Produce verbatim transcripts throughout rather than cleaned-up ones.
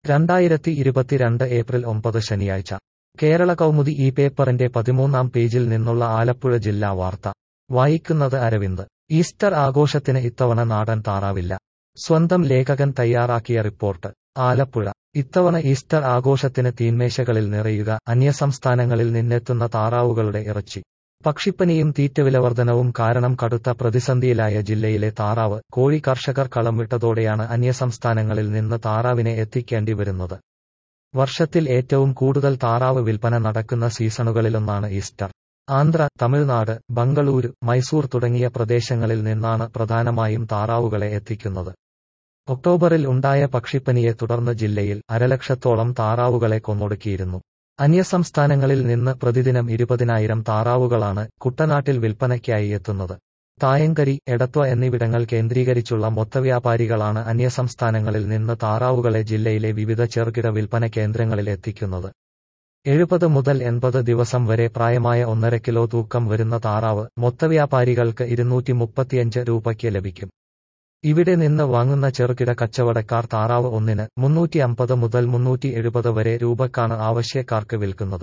രണ്ടായിരത്തി ഇരുപത്തിരണ്ട് ഏപ്രിൽ ഒമ്പത് ശനിയാഴ്ച കേരള കൗമുദി ഈ പേപ്പറിന്റെ പതിമൂന്നാം പേജിൽ നിന്നുള്ള ആലപ്പുഴ ജില്ലാ വാർത്ത വായിക്കുന്നത് അരവിന്ദ്. ഈസ്റ്റർ ആഘോഷത്തിന് ഇത്തവണ നാടൻ താറാവില്ല. സ്വന്തം ലേഖകൻ തയ്യാറാക്കിയ റിപ്പോർട്ട്. ആലപ്പുഴ. ഇത്തവണ ഈസ്റ്റർ ആഘോഷത്തിന് തീന്മേശകളിൽ നിറയുക അന്യസംസ്ഥാനങ്ങളിൽ നിന്നെത്തുന്ന താറാവുകളുടെ ഇറച്ചി. പക്ഷിപ്പനിയും തീറ്റവിലവർധനവും കാരണം കടുത്ത പ്രതിസന്ധിയിലായ ജില്ലയിലെ താറാവ്, കോഴി കർഷകർ കളം വിട്ടതോടെയാണ് അന്യസംസ്ഥാനങ്ങളിൽ നിന്ന് താറാവിനെ എത്തിക്കേണ്ടി വരുന്നത്. വർഷത്തിൽ ഏറ്റവും കൂടുതൽ താറാവ് വിൽപ്പന നടക്കുന്ന സീസണുകളിലൊന്നാണ് ഈസ്റ്റർ. ആന്ധ്ര, തമിഴ്നാട്, ബംഗളൂരു, മൈസൂർ തുടങ്ങിയ പ്രദേശങ്ങളിൽ നിന്നാണ് പ്രധാനമായും താറാവുകളെ എത്തിക്കുന്നത്. ഒക്ടോബറിൽ ഉണ്ടായ പക്ഷിപ്പനിയെ തുടർന്ന് ജില്ലയിൽ അരലക്ഷത്തോളം താറാവുകളെ കൊന്നൊടുക്കിയിരുന്നു. അന്യസംസ്ഥാനങ്ങളിൽ നിന്ന് പ്രതിദിനം ഇരുപതിനായിരം താറാവുകളാണ് കുട്ടനാട്ടിൽ വിൽപ്പനയ്ക്കായി എത്തുന്നത്. തായങ്കരി, എടത്വ എന്നിവിടങ്ങൾ കേന്ദ്രീകരിച്ചുള്ള മൊത്തവ്യാപാരികളാണ് അന്യസംസ്ഥാനങ്ങളിൽ നിന്ന് താറാവുകളെ ജില്ലയിലെ വിവിധ ചെറുകിട വിൽപ്പന കേന്ദ്രങ്ങളിൽ എത്തിക്കുന്നത്. എഴുപത് മുതൽ എൺപത് ദിവസം വരെ പ്രായമായ ഒന്നര കിലോ തൂക്കം വരുന്ന താറാവ് മൊത്തവ്യാപാരികൾക്ക് ഇരുന്നൂറ്റി മുപ്പത്തിയഞ്ച് രൂപയ്ക്ക് ലഭിക്കും. ഇവിടെ നിന്ന് വാങ്ങുന്ന ചെറുകിട കച്ചവടക്കാർ താറാവ് ഒന്നിന് മുന്നൂറ്റി അമ്പത് മുതൽ മുന്നൂറ്റി എഴുപത് വരെ രൂപക്കാണ് ആവശ്യക്കാർക്ക് വിൽക്കുന്നത്.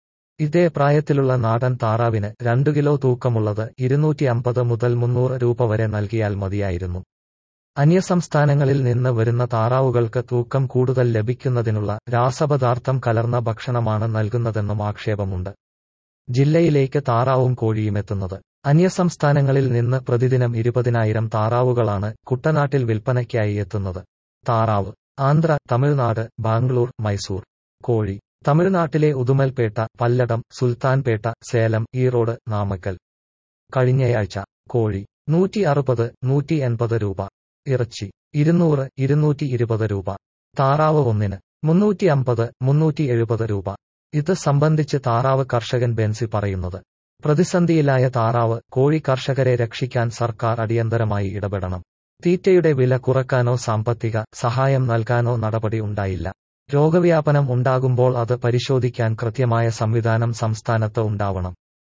ഇതേ പ്രായത്തിലുള്ള നാടൻ താറാവിന് രണ്ടു കിലോ തൂക്കമുള്ളത് ഇരുന്നൂറ്റി അമ്പത് മുതൽ മുന്നൂറ് രൂപ വരെ നൽകിയാൽ മതിയായിരുന്നു. അന്യസംസ്ഥാനങ്ങളിൽ നിന്ന് വരുന്ന താറാവുകൾക്ക് തൂക്കം കൂടുതൽ ലഭിക്കുന്നതിനുള്ള രാസപദാർത്ഥം കലർന്ന ഭക്ഷണമാണ് നൽകുന്നതെന്നും ആക്ഷേപമുണ്ട്. ജില്ലയിലേക്ക് താറാവും കോഴിയുമെത്തുന്നത്. അന്യസംസ്ഥാനങ്ങളിൽ നിന്ന് പ്രതിദിനം ഇരുപതിനായിരം താറാവുകളാണ് കുട്ടനാട്ടിൽ വിൽപ്പനയ്ക്കായി എത്തുന്നത്. താറാവ്. ആന്ധ്ര, തമിഴ്നാട്, ബാംഗ്ലൂർ, മൈസൂർ. കോഴി. തമിഴ്നാട്ടിലെ ഉദുമൽപേട്ട, പല്ലടം, സുൽത്താൻപേട്ട, സേലം, ഈറോഡ്, നാമക്കൽ. കഴിഞ്ഞയാഴ്ച. കോഴി നൂറ്റി അറുപത്, നൂറ്റി എൺപത് രൂപ. ഇറച്ചി ഇരുന്നൂറ്, ഇരുന്നൂറ്റി ഇരുപത് രൂപ. താറാവ് ഒന്നിന് മുന്നൂറ്റി അമ്പത്, മുന്നൂറ്റി എഴുപത് രൂപ. ഇത് സംബന്ധിച്ച് താറാവ് കർഷകൻ ബെൻസി പറയുന്നത്. പ്രതിസന്ധിയിലായ താറാവ്, കോഴി കർഷകരെ രക്ഷിക്കാൻ സർക്കാർ അടിയന്തരമായി ഇടപെടണം. തീറ്റയുടെ വില കുറക്കാനോ സാമ്പത്തിക സഹായം നൽകാനോ നടപടി ഉണ്ടായില്ല. രോഗവ്യാപനം ഉണ്ടാകുമ്പോൾ അത് പരിശോധിക്കാൻ കൃത്യമായ സംവിധാനം സംസ്ഥാനത്ത് ഉണ്ടാവണം.